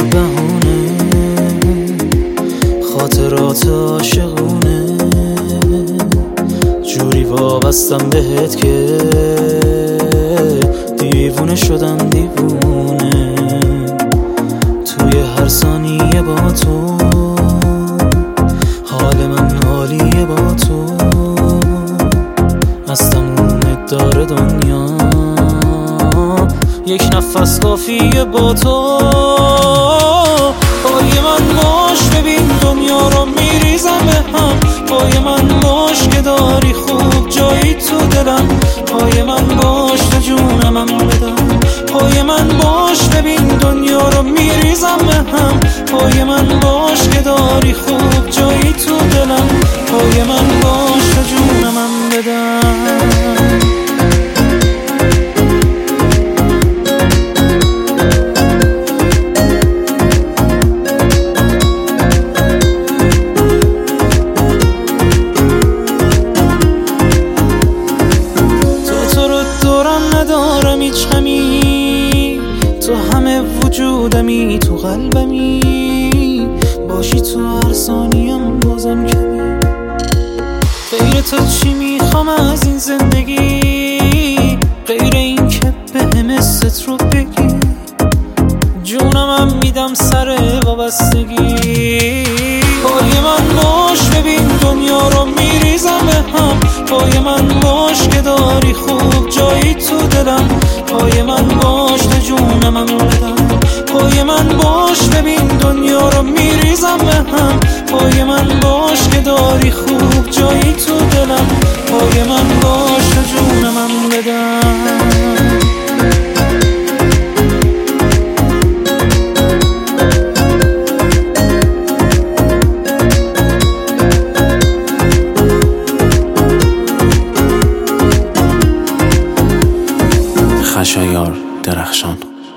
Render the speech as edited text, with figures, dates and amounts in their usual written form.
بهونه، خاطرات عاشقونه، جوری وابستم بهت که دیوونه شدم دیوونه. توی هر ثانیه با تو حال من عالیه، با تو از تموم داره دنیا یک نفس کافیه با تو. پای من باش ببین دنیا رو میریزم به هم، پای من باش که داری خوب جایی تو دلم، پای من باش تا جونم بدم، پای من باش ببین دنیا رو میریزم به هم، پای من باش که داری خوب جایی تو دلم، پای من باش تا جونم بدم. ندارم هیچ غمی، تو همه وجودمی، تو قلبمی، باشی تو هر ثانیم بازم کمی. غیر تو چی میخوام از این زندگی، غیر این که بهم حست رو بگی، جونمم میدم سر وابستگی. پای من باش ببین دنیا رو میریزم به هم، پای من باش که داری خوب جایی تو دلم، پای من باش تا جونم بدم، پای من باش ببین دنیا رو میریزم به هم، پای من باش که داری خوب جایی تو دلم، پای من باش تا جونم بدم. خشایار درخشان.